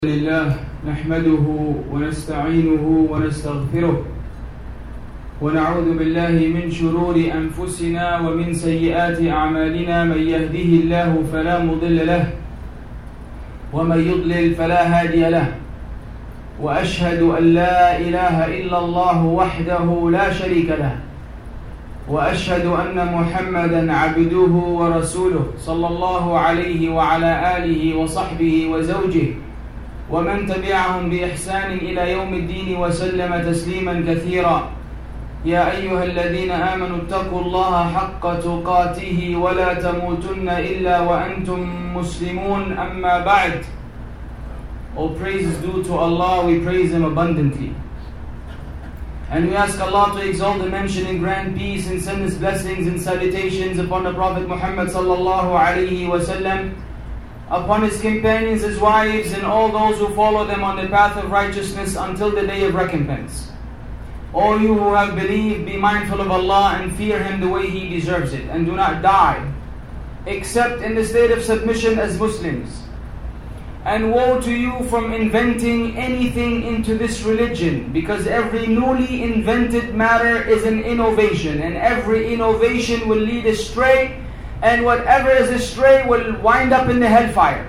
لله نحمده ونستعينه ونستغفره ونعوذ بالله من شرور أنفسنا ومن سيئات أعمالنا. من يهده الله فلا مضل له ومن يضلل فلا هادي له، وأشهد أن لا إله إلا الله وحده لا شريك له، وأشهد أن محمدا عبده ورسوله صلى الله عليه وعلى آله وصحبه وزوجه ومن تبعهم بإحسان إلى يوم الدين وسلم تسليما كثيرا. يا أيها الذين آمنوا اتقوا الله حق تقاته ولا تموتن إلا وأنتم مسلمون. أما بعد. All praise is due to Allah, we praise Him abundantly. And we ask Allah to exalt and mention in grand peace and send His blessings and salutations upon the Prophet Muhammad sallallahu alayhi wa sallam, upon his companions, his wives, and all those who follow them on the path of righteousness until the day of recompense. All you who have believed, be mindful of Allah and fear Him the way He deserves it, and do not die except in the state of submission as Muslims. And woe to you from inventing anything into this religion, because every newly invented matter is an innovation, and every innovation will lead astray, and whatever is astray will wind up in the hellfire.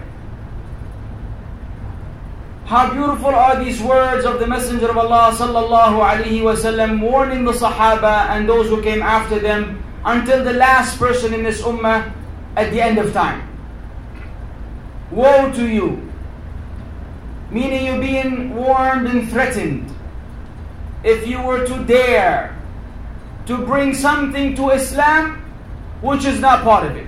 How beautiful are these words of the Messenger of Allah sallallahu alaihi wasallam, warning the Sahaba and those who came after them until the last person in this ummah at the end of time. Woe to you, meaning you're being warned and threatened, if you were to dare to bring something to Islam which is not part of it.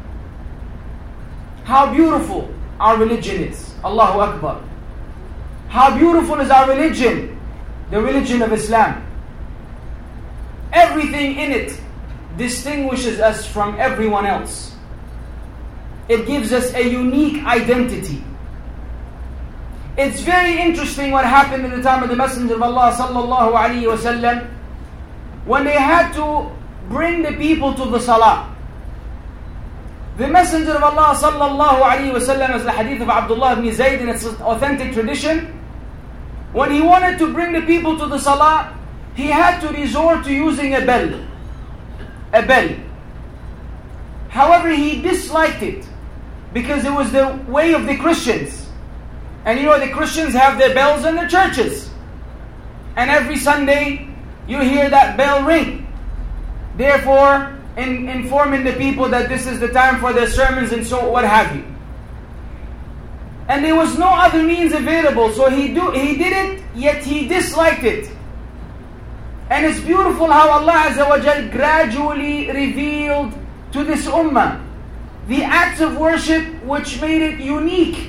How beautiful our religion is. Allahu Akbar. How beautiful is our religion, the religion of Islam. Everything in it distinguishes us from everyone else. It gives us a unique identity. It's very interesting what happened in the time of the Messenger of Allah sallallahu alaihi wasallam, when they had to bring the people to the salah. The Messenger of Allah sallallahu alaihi wasallam, as the hadith of Abdullah ibn Zayd in its authentic tradition, when he wanted to bring the people to the salah, he had to resort to using a bell. A bell. However, he disliked it because it was the way of the Christians. And you know, the Christians have their bells in their churches. And every Sunday, you hear that bell ring. Therefore, informing the people that this is the time for their sermons and so what have you. And there was no other means available, so he did it, yet he disliked it. And it's beautiful how Allah Azza wa Jal gradually revealed to this ummah the acts of worship which made it unique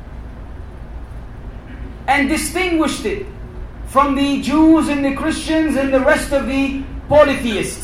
and distinguished it from the Jews and the Christians and the rest of the polytheists.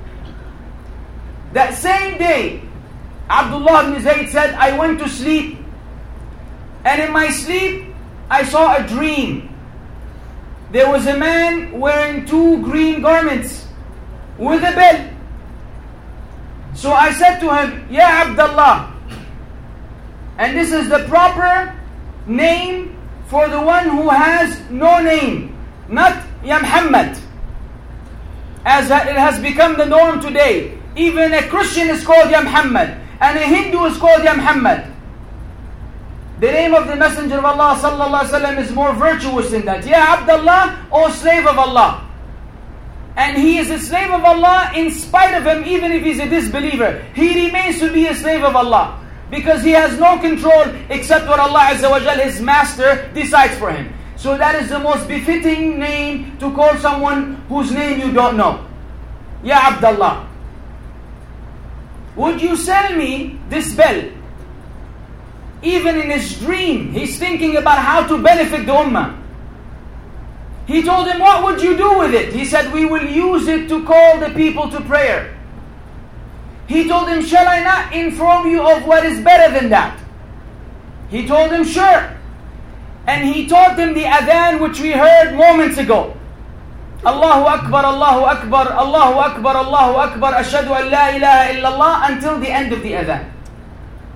That same day, Abdullah ibn Zayd said, I went to sleep, and in my sleep, I saw a dream. There was a man wearing 2 green garments with a bell. So I said to him, Ya Abdullah, and this is the proper name for the one who has no name, not Ya Muhammad, as it has become the norm today. Even a Christian is called Ya Muhammad, and a Hindu is called Ya Muhammad. The name of the Messenger of Allah sallallahu alaihi wasallam is more virtuous than that. Ya Abdullah, O slave of Allah. And he is a slave of Allah in spite of him, even if he's a disbeliever. He remains to be a slave of Allah, because he has no control except what Allah Azza wa Jal, his master, decides for him. So that is the most befitting name to call someone whose name you don't know. Ya Abdullah, would you sell me this bell? Even in his dream, he's thinking about how to benefit the ummah. He told him, what would you do with it? He said, we will use it to call the people to prayer. He told him, shall I not inform you of what is better than that? He told him, sure. And he taught them the adhan which we heard moments ago. Allahu Akbar, Allahu Akbar, Allahu Akbar, Allahu Akbar, Ashhadu an la ilaha illallah, until the end of the adhan.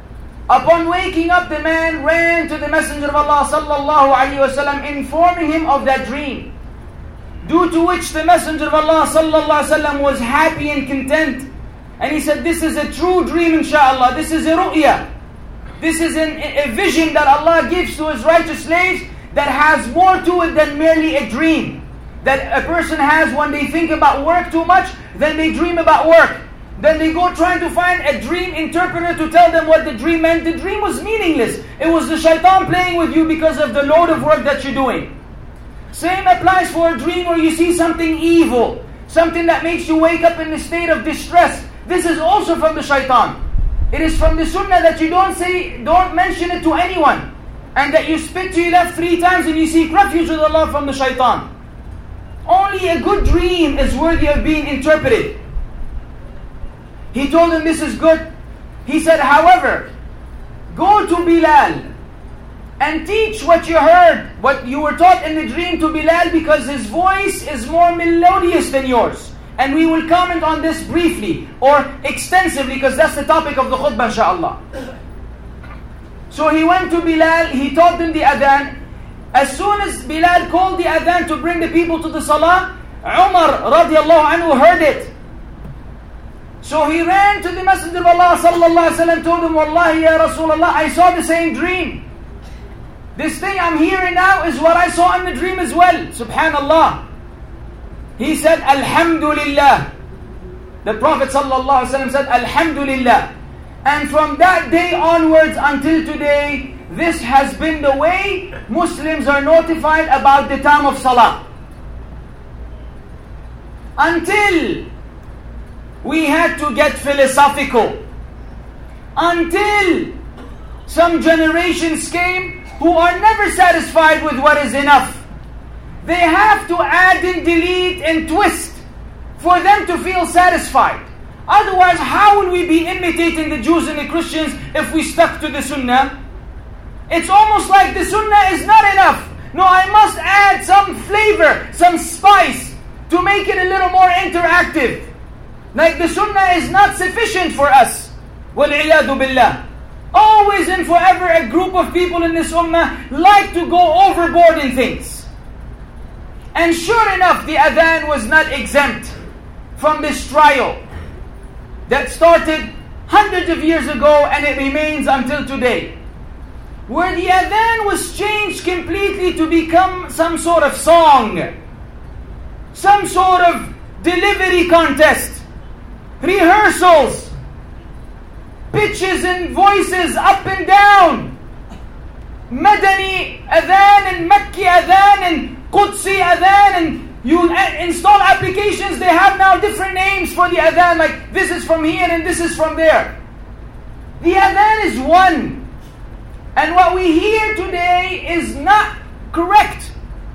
Upon waking up, the man ran to the Messenger of Allah sallallahu alaihi wasallam, informing him of that dream. Due to which the Messenger of Allah sallallahu alaihi wasallam was happy and content. And he said, this is a true dream, inshallah. This is a ru'ya. This is a vision that Allah gives to His righteous slaves that has more to it than merely a dream. That a person has when they think about work too much, then they dream about work. Then they go trying to find a dream interpreter to tell them what the dream meant. The dream was meaningless. It was the shaitan playing with you because of the load of work that you're doing. Same applies for a dream where you see something evil, something that makes you wake up in a state of distress. This is also from the shaitan. It is from the sunnah that you don't mention it to anyone, and that you spit to your left 3 times and you seek refuge with Allah from the shaitan. Only a good dream is worthy of being interpreted. He told him this is good. He said, however, go to Bilal and teach what you heard, what you were taught in the dream to Bilal, because his voice is more melodious than yours. And we will comment on this briefly or extensively because that's the topic of the khutbah, inshallah. So he went to Bilal, he taught them the adhan. As soon as Bilal called the adhan to bring the people to the salah, Umar radiallahu anhu heard it. So he ran to the Messenger of Allah sallallahu alaihi wasallam, told him, Wallahi ya Rasulullah, I saw the same dream. This thing I'm hearing now is what I saw in the dream as well. Subhanallah. He said, Alhamdulillah. The Prophet sallallahu alaihi wasallam said, Alhamdulillah. And from that day onwards until today, this has been the way Muslims are notified about the time of Salah. Until we had to get philosophical. Until some generations came who are never satisfied with what is enough. They have to add and delete and twist for them to feel satisfied. Otherwise, how will we be imitating the Jews and the Christians if we stuck to the Sunnah? It's almost like the Sunnah is not enough. No, I must add some flavor, some spice to make it a little more interactive. Like the Sunnah is not sufficient for us. وَالْعِيَاذُ بِاللَّهِ. Always and forever a group of people in this ummah like to go overboard in things. And sure enough, the adhan was not exempt from this trial that started hundreds of years ago and it remains until today. Where the adhan was changed completely to become some sort of song, some sort of delivery contest, rehearsals, pitches and voices up and down, Madani adhan and Makki adhan and Qudsi adhan, and you install applications, they have now different names for the adhan, like this is from here and this is from there. The adhan is one. And what we hear today is not correct.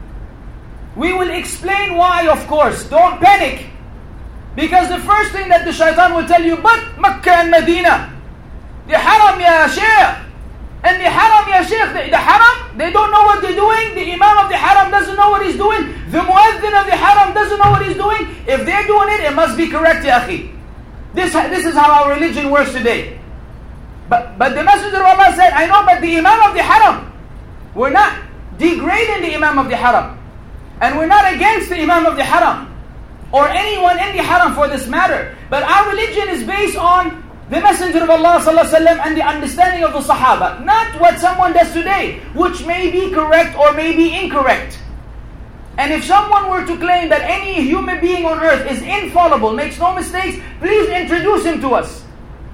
We will explain why, of course. Don't panic. Because the first thing that the shaitan will tell you, but Makkah and Medina, the haram ya shaykh, and the haram ya shaykh, the haram, they don't know what they're doing. The imam of the haram doesn't know what he's doing. The muazzin of the haram doesn't know what he's doing. If they're doing it, it must be correct, ya akhi. This is how our religion works today. But the Messenger of Allah said, I know, but the imam of the haram, we're not degrading the imam of the haram. And we're not against the imam of the haram, or anyone in the haram for this matter. But our religion is based on the Messenger of Allah ﷺ and the understanding of the Sahaba. Not what someone does today, which may be correct or may be incorrect. And if someone were to claim that any human being on earth is infallible, makes no mistakes, please introduce him to us.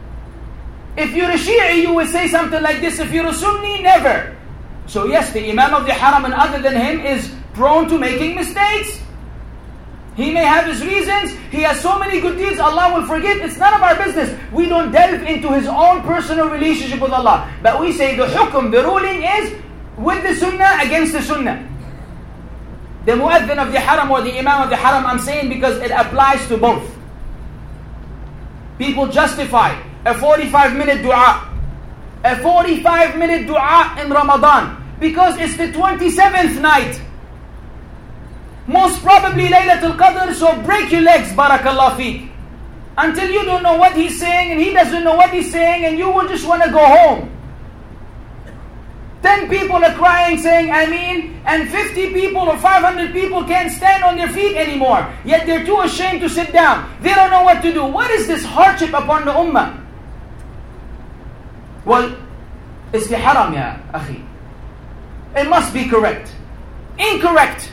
If you're a Shi'i, you will say something like this. If you're a Sunni, never. So yes, the Imam of the Haram and other than him is prone to making mistakes. He may have his reasons. He has so many good deeds, Allah will forgive. It's none of our business. We don't delve into his own personal relationship with Allah. But we say the hukum, the ruling is with the Sunnah against the Sunnah. The Muaddin of the Haram or the Imam of the Haram, I'm saying because it applies to both. People justify a 45-minute dua. A 45-minute dua in Ramadan. Because it's the 27th night. Most probably Laylatul Qadr, so break your legs, barakallah feek. Until you don't know what he's saying and he doesn't know what he's saying and you will just want to go home. 10 people are crying saying Ameen, and 50 people or 500 people can't stand on their feet anymore. Yet they're too ashamed to sit down. They don't know what to do. What is this hardship upon the ummah? Well, it's the haram, ya akhi. It must be correct. Incorrect.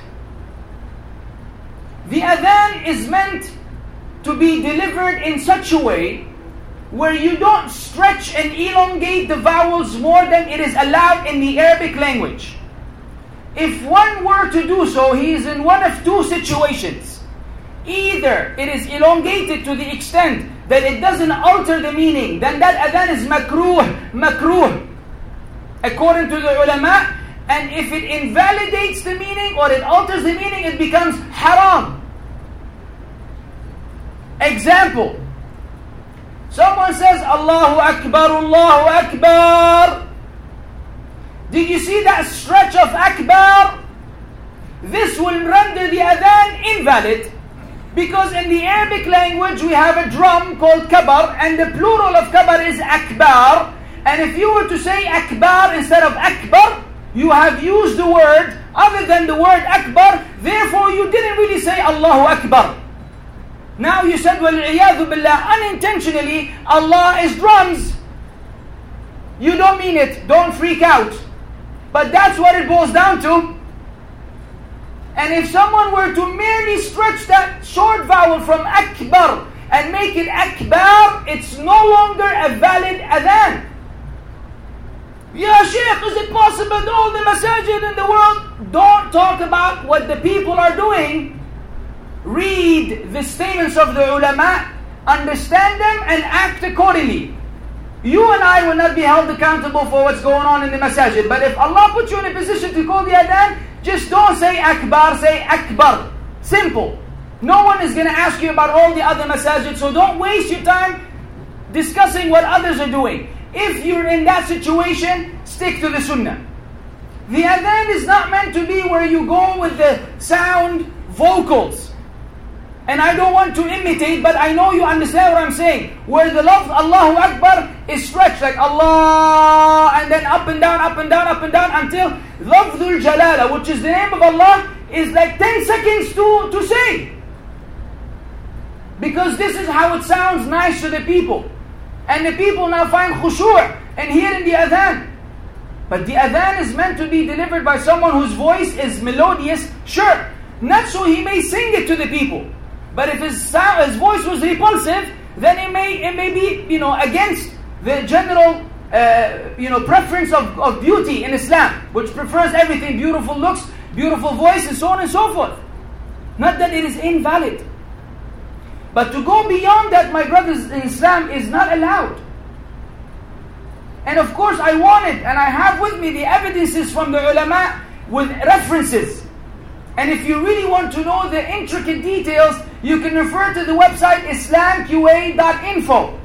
The adhan is meant to be delivered in such a way where you don't stretch and elongate the vowels more than it is allowed in the Arabic language. If one were to do so, he is in one of two situations. Either it is elongated to the extent that it doesn't alter the meaning, then that adhan is makruh, according to the ulama. And if it invalidates the meaning or it alters the meaning, it becomes haram. Example. Someone says, Allahu Akbar, Allahu Akbar. Did you see that stretch of Akbar? This will render the adhan invalid. Because in the Arabic language we have a drum called kabar, and the plural of kabar is akbar. And if you were to say akbar instead of akbar, you have used the word other than the word akbar. Therefore you didn't really say Allahu Akbar. Now you said, وَالْعِيَاذُ بِاللَّهِ, unintentionally, Allah is drums. You don't mean it, don't freak out. But that's what it boils down to. And if someone were to merely stretch that short vowel from akbar and make it akbar, it's no longer a valid adhan. Ya Shaykh, is it possible that all the masajid in the world? Don't talk about what the people are doing. Read the statements of the ulama, understand them and act accordingly. You and I will not be held accountable for what's going on in the masajid. But if Allah puts you in a position to call the adhan, just don't say akbar, say akbar. Simple. No one is going to ask you about all the other masajid, so don't waste your time discussing what others are doing. If you're in that situation, stick to the sunnah. The adhan is not meant to be where you go with the sound vocals. And I don't want to imitate, but I know you understand what I'm saying. Where the lafz Allahu Akbar is stretched like Allah, and then up and down, up and down, up and down, until lafzul jalala, which is the name of Allah, is like 10 seconds to say. Because this is how it sounds nice to the people. And the people now find khushu' and hearing the adhan. But the adhan is meant to be delivered by someone whose voice is melodious, sure. Not so he may sing it to the people. But if his voice was repulsive, then it may be, against the general, preference of beauty in Islam, which prefers everything, beautiful looks, beautiful voice, and so on and so forth. Not that it is invalid. But to go beyond that, my brothers in Islam, is not allowed. And of course I wanted, and I have with me the evidences from the ulama with references. And if you really want to know the intricate details, you can refer to the website islamqa.info.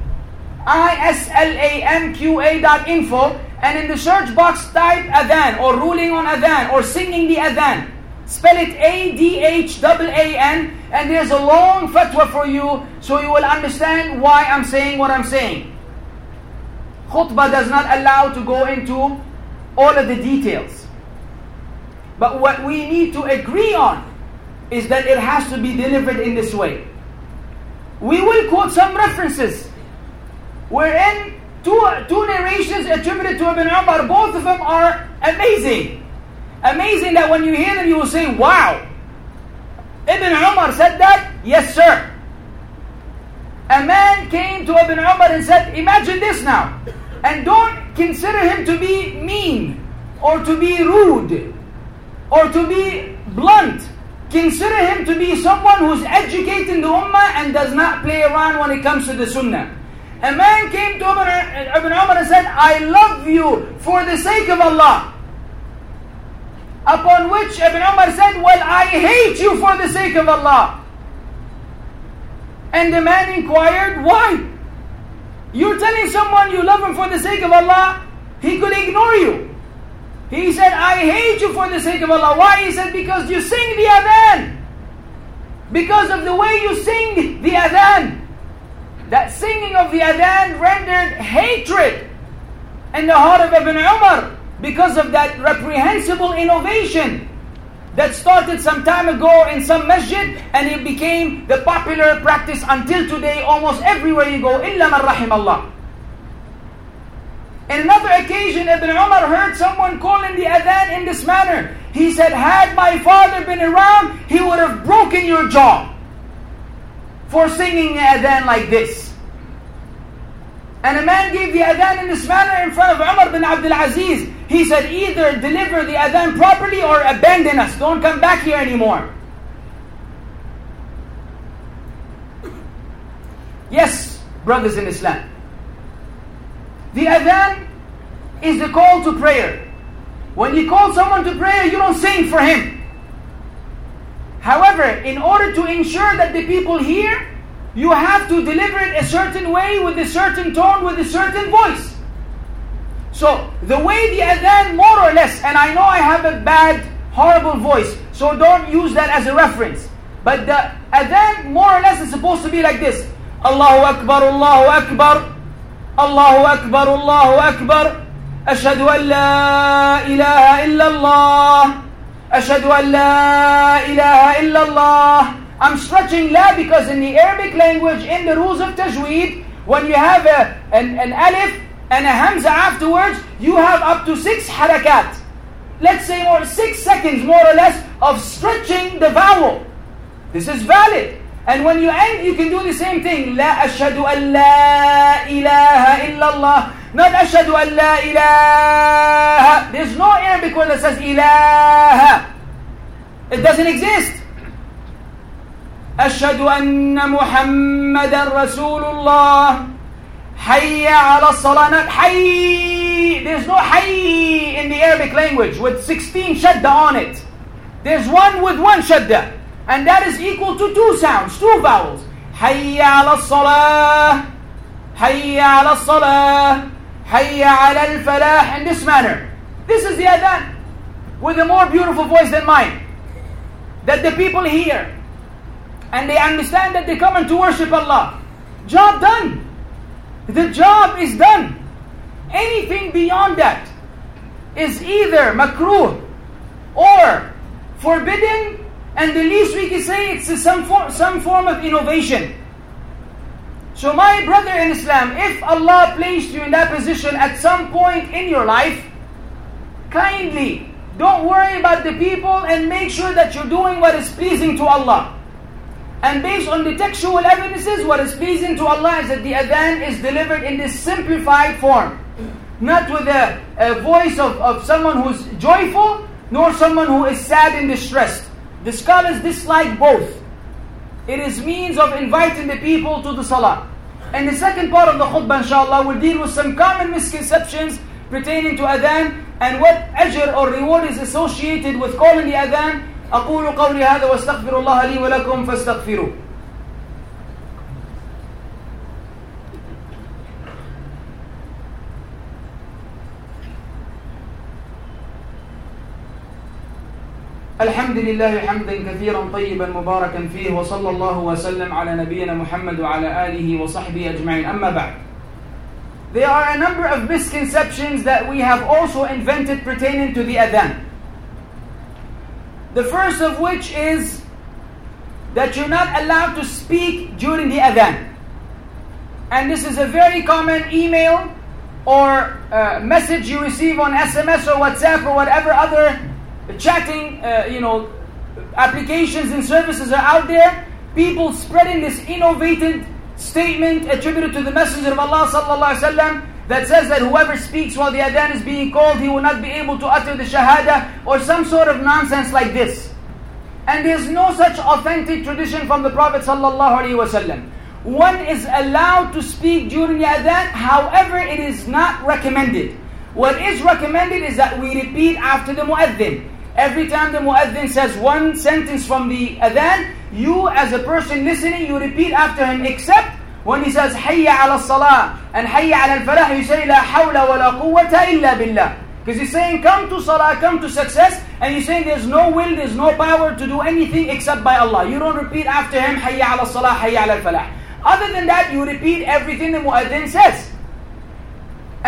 islamqa.info, and in the search box type adhan, or ruling on adhan, or singing the adhan. Spell it ADHAAN, and there's a long fatwa for you, so you will understand why I'm saying what I'm saying. Khutbah does not allow to go into all of the details. But what we need to agree on is that it has to be delivered in this way. We will quote some references wherein two narrations attributed to Ibn Umar, both of them are amazing. Amazing that when you hear them you will say, wow, Ibn Umar said that? Yes sir. A man came to Ibn Umar and said, imagine this now, and don't consider him to be mean or to be rude or to be blunt. Consider him to be someone who's educating the ummah and does not play around when it comes to the sunnah. A man came to Ibn Umar and said, I love you for the sake of Allah. Upon which Ibn Umar said, well, I hate you for the sake of Allah. And the man inquired, why? You're telling someone you love him for the sake of Allah, he could ignore you. He said, I hate you for the sake of Allah. Why? He said, because you sing the adhan. Because of the way you sing the adhan. That singing of the adhan rendered hatred in the heart of Ibn Umar. because of that reprehensible innovation that started some time ago in some masjid, and it became the popular practice until today almost everywhere you go, إِلَّا مَنْ رَحِمَ اللَّهِ. In another occasion, Ibn Umar heard someone calling the adhan in this manner. He said, had my father been around, he would have broken your jaw for singing the adhan like this. And a man gave the adhan in this manner in front of Umar bin Abdul Aziz. He said, either deliver the adhan properly or abandon us. Don't come back here anymore. Yes, brothers in Islam. The adhan is the call to prayer. When you call someone to prayer, you don't sing for him. However, in order to ensure that the people hear, you have to deliver it a certain way, with a certain tone, with a certain voice. So, the way the adhan more or less, and I know I have a bad, horrible voice, so don't use that as a reference. But the adhan more or less is supposed to be like this. Allahu Akbar, Allahu Akbar, Allahu Akbar, Allahu Akbar, Ashhadu an la ilaha illallah, Ashhadu an la ilaha illallah. I'm stretching la because in the Arabic language, in the rules of tajweed, when you have an alif and a hamza afterwards, you have up to 6 harakat. Let's say 6 seconds more or less of stretching the vowel. This is valid. And when you end, you can do the same thing. La ashhadu an la ilaha illallah. Not ashhadu an la ilaha. There's no Arabic word that says ilaha. It doesn't exist. أشهد أن محمدا رسول الله حي على الصلاة. Not حي. There's no حي in the Arabic language with 16 shadda on it. There's one with 1 shadda, and that is equal to 2 sounds, 2 vowels. حي على الصلاة, حي على الصلاة, حي على الفلاح. In this manner. This is the adhan with a more beautiful voice than mine, that the people hear. And they understand that they come in to worship Allah. Job done. The job is done. Anything beyond that is either makruh or forbidden, and the least we can say it's some form of innovation. So my brother in Islam, if Allah placed you in that position at some point in your life, kindly don't worry about the people and make sure that you're doing what is pleasing to Allah. And based on the textual evidences, what is pleasing to Allah is that the adhan is delivered in this simplified form. Not with a voice of someone who's joyful, nor someone who is sad and distressed. The scholars dislike both. It is means of inviting the people to the salah. And the second part of the khutbah, inshallah, will deal with some common misconceptions pertaining to adhan and what ajr or reward is associated with calling the adhan. أقول قولي هذا واستغفر الله لي ولكم فاستغفروه. الحمد لله حمدا كثيرا طيبا مباركا فيه وصلى الله وسلم على نبينا محمد وعلى آله وصحبه أجمعين. أما بعد. There are a number of misconceptions that we have also invented pertaining to the adhan. The first of which is that you're not allowed to speak during the adhan. And this is a very common email or message you receive on SMS or WhatsApp or whatever other chatting applications and services are out there. People spreading this innovated statement attributed to the Messenger of Allah sallallahu alaihi wasallam that says that whoever speaks while the adhan is being called, he will not be able to utter the shahada, or some sort of nonsense like this. And there's no such authentic tradition from the Prophet sallallahu alaihi wasallam. One is allowed to speak during the adhan, however it is not recommended. What is recommended is that we repeat after the mu'adhin. Every time the mu'adhin says one sentence from the adhan, you as a person listening, you repeat after him, except when he says Hayya ala salah and Hayya ala al-falah, you say La hawla wa la quwwata illa billah. Because he's saying come to salah, come to success, and he's saying there's no will, there's no power to do anything except by Allah. You don't repeat after him Hayya ala salah, Hayya ala al-falah. Other than that, you repeat everything the mu'adhin says.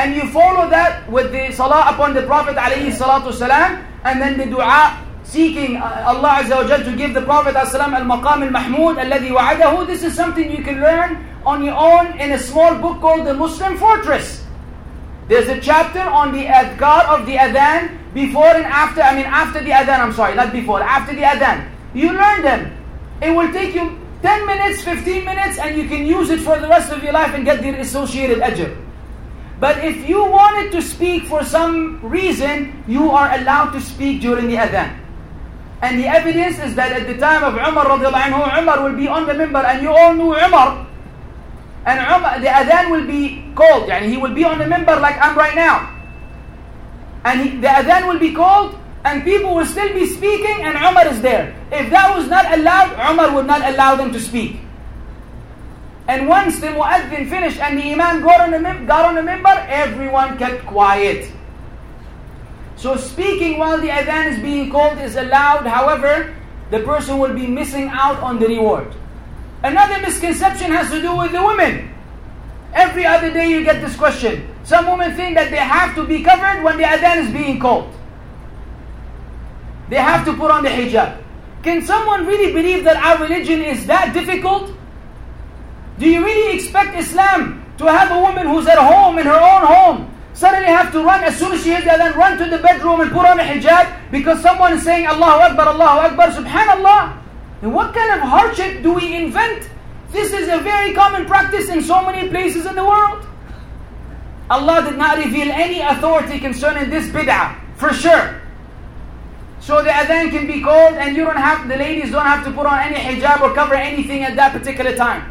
and you follow that with the salah upon the Prophet ﷺ, and then the dua seeking Allah Azza wa Jal to give the Prophet ﷺ al-maqam al-mahmud alladhi wa'adahu. This is something you can learn on your own in a small book called The Muslim Fortress. There's a chapter on the adhkar of the adhan before and after, after the adhan, not before, after the adhan. You learn them. It will take you 10 minutes, 15 minutes, and you can use it for the rest of your life and get the associated ajr. But if you wanted to speak for some reason, you are allowed to speak during the adhan. And the evidence is that at the time of Umar radiallahu anhu, Umar will be on the minbar, and you all knew Umar. And Umar, the adhan will be called, he will be on the minbar like I'm right now. And the adhan will be called, and people will still be speaking, and Umar is there. If that was not allowed, Umar would not allow them to speak. And once the muaddin finished and the imam got on the minbar, everyone kept quiet. So speaking while the adhan is being called is allowed. However, the person will be missing out on the reward. Another misconception has to do with the women. Every other day you get this question. Some women think that they have to be covered when the adhan is being called. They have to put on the hijab. Can someone really believe that our religion is that difficult? Do you really expect Islam to have a woman who's at home, in her own home, suddenly have to run as soon as she hears that and run to the bedroom and put on a hijab because someone is saying Allahu Akbar, subhanallah? And what kind of hardship do we invent? This is a very common practice in so many places in the world. Allah did not reveal any authority concerning this bid'ah, for sure. So the adhan can be called and the ladies don't have to put on any hijab or cover anything at that particular time.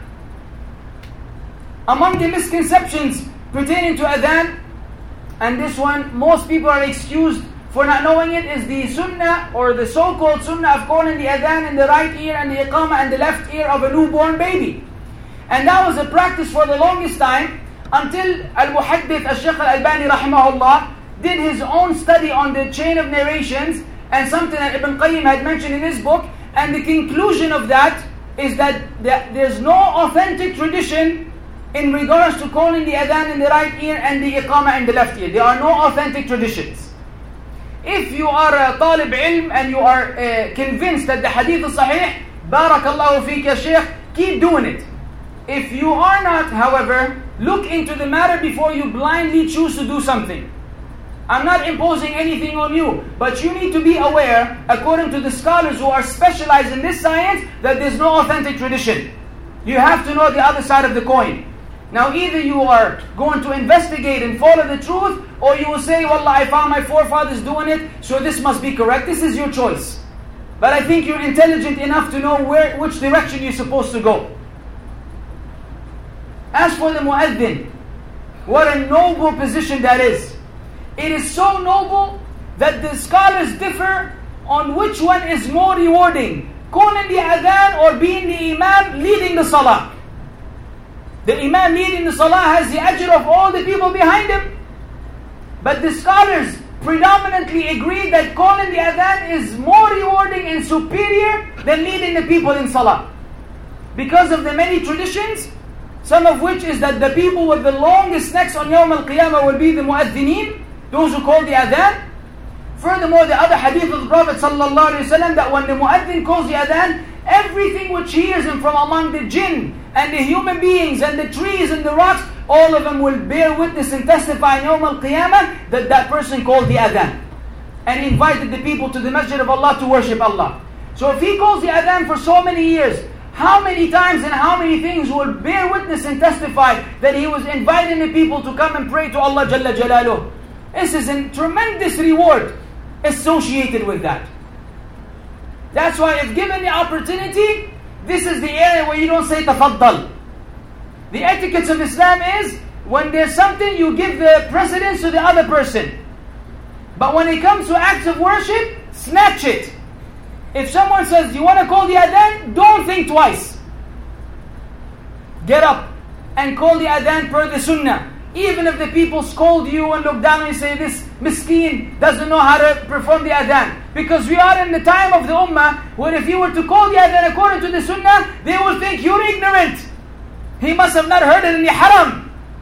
Among the misconceptions pertaining to adhan, and this one most people are excused for not knowing it, is the sunnah or the so-called sunnah of calling the adhan in the right ear and the iqamah in the left ear of a newborn baby. And that was a practice for the longest time until Al-Muhaddith Al-Shaykh Al-Albani rahimahullah did his own study on the chain of narrations, and something that Ibn Qayyim had mentioned in his book, and the conclusion of that is that there's no authentic tradition in regards to calling the adhan in the right ear and the iqamah in the left ear. There are no authentic traditions. If you are a talib ilm and you are convinced that the hadith is sahih, barakallahu feek ya shaykh, keep doing it. If you are not, however, look into the matter before you blindly choose to do something. I'm not imposing anything on you, but you need to be aware, according to the scholars who are specialized in this science, that there's no authentic tradition. You have to know the other side of the coin. Now either you are going to investigate and follow the truth, or you will say, Wallah, I found my forefathers doing it, so this must be correct. This is your choice. But I think you're intelligent enough to know which direction you're supposed to go. As for the muaddin, what a noble position that is. It is so noble that the scholars differ on which one is more rewarding, calling the adhan or being the imam leading the salah. The imam leading the salah has the ajr of all the people behind him. But the scholars predominantly agree that calling the adhan is more rewarding and superior than leading the people in salah. Because of the many traditions, some of which is that the people with the longest necks on Yawm al-Qiyamah will be the muaddineen, those who call the adhan. Furthermore, the other hadith of the Prophet ﷺ, that when the muaddin calls the adhan, everything which hears him from among the jinn and the human beings and the trees and the rocks, all of them will bear witness and testify in Yawm al-Qiyamah that that person called the adhan and invited the people to the masjid of Allah to worship Allah. So if he calls the adhan for so many years, how many times and how many things will bear witness and testify that he was inviting the people to come and pray to Allah Jalla Jalaluh? This is a tremendous reward associated with that. That's why if given the opportunity, this is the area where you don't say tafaddal. The etiquette of Islam is, when there's something, you give the precedence to the other person. But when it comes to acts of worship, snatch it. If someone says, you want to call the adhan, don't think twice. Get up and call the adhan per the sunnah. Even if the people scold you and look down and say, this miskeen doesn't know how to perform the adhan. Because we are in the time of the ummah where if you were to call the adhan according to the sunnah, they will think you're ignorant. He must have not heard it in the haram.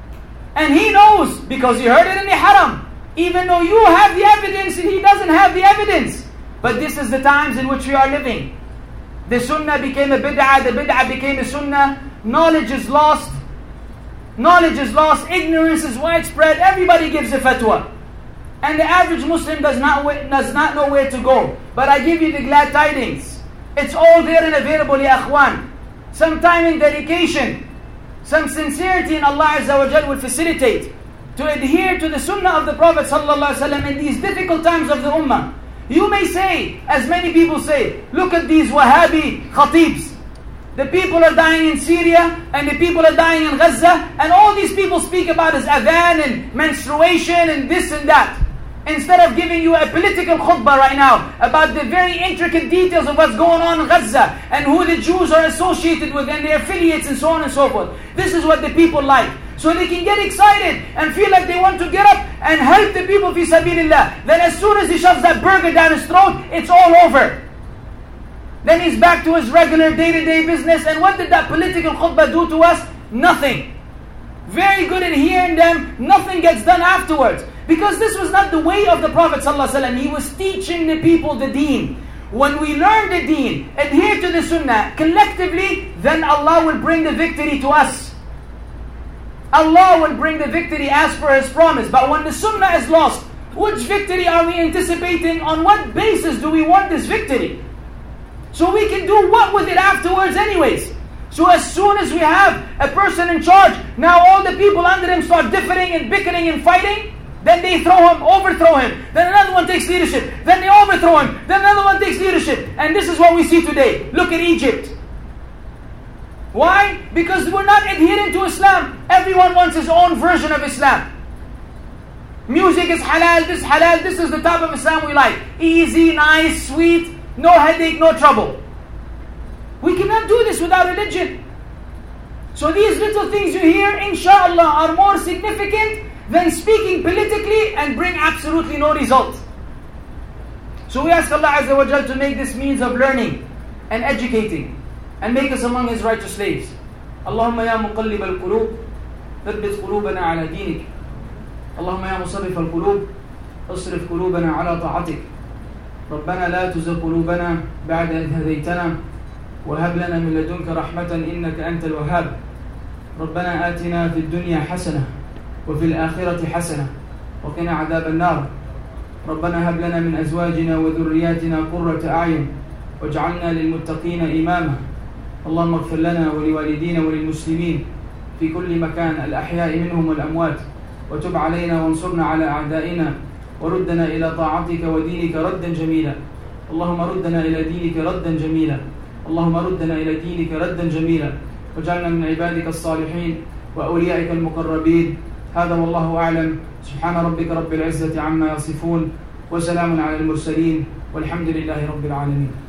And he knows because he heard it in the haram. Even though you have the evidence and he doesn't have the evidence. But this is the times in which we are living. The sunnah became a bid'ah, the bid'ah became a sunnah. Knowledge is lost. Knowledge is lost, ignorance is widespread, everybody gives a fatwa. And the average Muslim does not know where to go. But I give you the glad tidings. It's all there and available, ya akhwan. Some time and dedication, some sincerity in Allah Azza wa Jal will facilitate to adhere to the sunnah of the Prophet sallallahu alaihi wasallam in these difficult times of the ummah. You may say, as many people say, look at these Wahhabi khatibs. The people are dying in Syria and the people are dying in Gaza, and all these people speak about is adhan and menstruation and this and that. Instead of giving you a political khutbah right now about the very intricate details of what's going on in Gaza and who the Jews are associated with and their affiliates and so on and so forth. This is what the people like. So they can get excited and feel like they want to get up and help the people fi sabilillah. Then as soon as he shoves that burger down his throat, it's all over. Then he's back to his regular day-to-day business. And what did that political khutbah do to us? Nothing. Very good at hearing them, nothing gets done afterwards. Because this was not the way of the Prophet ﷺ. He was teaching the people the deen. When we learn the deen, adhere to the sunnah collectively, then Allah will bring the victory to us. Allah will bring the victory as per His promise. But when the sunnah is lost, which victory are we anticipating? On what basis do we want this victory? So we can do what with it afterwards anyways? So as soon as we have a person in charge, now all the people under him start differing and bickering and fighting, then they overthrow him. Then another one takes leadership. Then they overthrow him. Then another one takes leadership. And this is what we see today. Look at Egypt. Why? Because we're not adhering to Islam. Everyone wants his own version of Islam. Music is halal, this is the type of Islam we like. Easy, nice, sweet, no headache, no trouble. We cannot do this without religion. So these little things you hear, inshallah, are more significant than speaking politically and bring absolutely no result. So we ask Allah Azza wa Jal to make this means of learning and educating and make us among His righteous slaves. Allahumma ya muqallib al-qulub, thabbit qulubana ala dinik. Allahumma ya musarrif al-qulub, asrif qulubana ala ta'atik. ربنا لا تزغ قلوبنا بعد إذ هديتنا وهب لنا من لدنك رحمة إنك أنت الوهاب. ربنا آتنا في الدنيا حسنة وفي الآخرة حسنة وقنا عذاب النار. ربنا هب لنا من أزواجنا وذرياتنا قرة أعين واجعلنا للمتقين إماما. اللهم اغفر لنا ولوالدينا وللمسلمين في كل مكان الأحياء منهم والأموات وتب علينا وانصرنا على أعدائنا وردنا إلى طاعتك ودينك ردا جميلا. اللهم ردنا إلى دينك ردا جميلا. اللهم ردنا إلى دينك ردا جميلا واجعلنا من عبادك الصالحين وأوليائك المقربين. هذا والله أعلم. سبحان ربك رب العزة عما يصفون وسلام على المرسلين والحمد لله رب العالمين.